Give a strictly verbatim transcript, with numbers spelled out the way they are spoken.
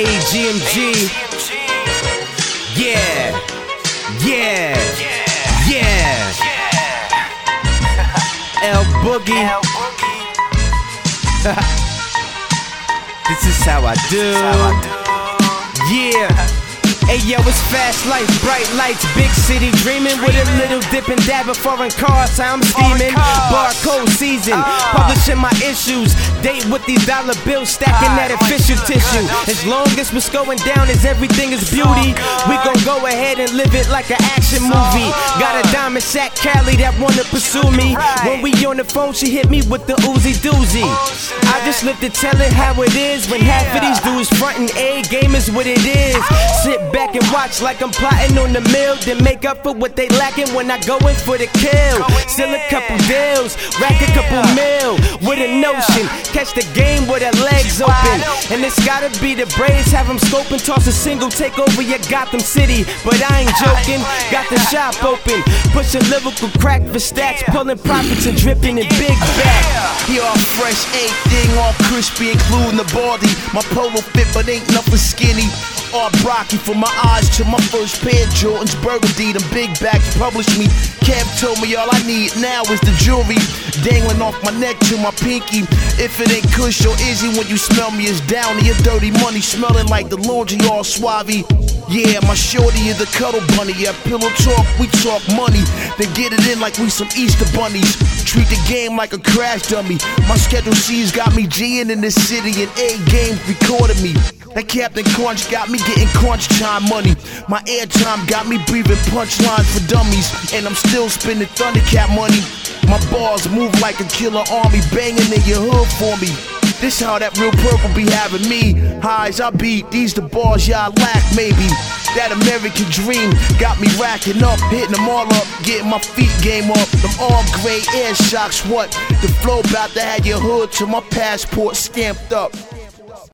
A G M G. Yeah, yeah, yeah. L Boogie. This is how I do. Yeah. Hey yo, it's fast life, bright lights, big city dreaming with a little dip and dab of foreign cars. How I'm scheming, barcode season, publishing my issues, date with these dollar bills, stacking that official tissue. As long as what's going down is everything is beauty, we gon' go ahead and live it like an action movie. Got a diamond sack Cali that wanna pursue me. When we on the phone, she hit me with the Uzi doozy. I just live to tell it how it is. When half of these dudes frontin' A game is what it is. Sit back and watch like I'm plotting on the mill, then make up for what they lacking when I go in for the kill. Still a couple deals, rack a couple mil with a notion. Catch the game with her legs open. And it's gotta be the Braves, have them scoping, toss a single, take over your Gotham City. But I ain't joking, got the shop open, pushing lyrical crack for stacks, pulling profits and dripping in big back. He all fresh, everything all crispy, including the baldy. My polo fit, but ain't nothing skinny. All Brocky from my eyes to my first pair of Jordans, Burgundy, them big bags published me. Kev told me all I need now is the jewelry dangling off my neck to my pinky. If it ain't Kush or Izzy, when you smell me, it's down to your dirty money, smelling like the laundry all suave. Yeah, my shorty is the cuddle bunny. Yeah, pillow talk, we talk money, then get it in like we some Easter bunnies. Treat the game like a crash dummy. My schedule C's got me G'ing in this city, and A game recorded me. That Captain Crunch got me getting crunch time money. My airtime got me breathing punchlines for dummies, and I'm still spending Thundercat money. My bars move like a killer army, banging in your hood for me. This how that real purple be having me. High as I beat, these the bars y'all lack maybe. That American dream got me racking up, hitting them all up, getting my feet game up. Them all gray air shocks, what? The flow bout to have your hood to my passport stamped up.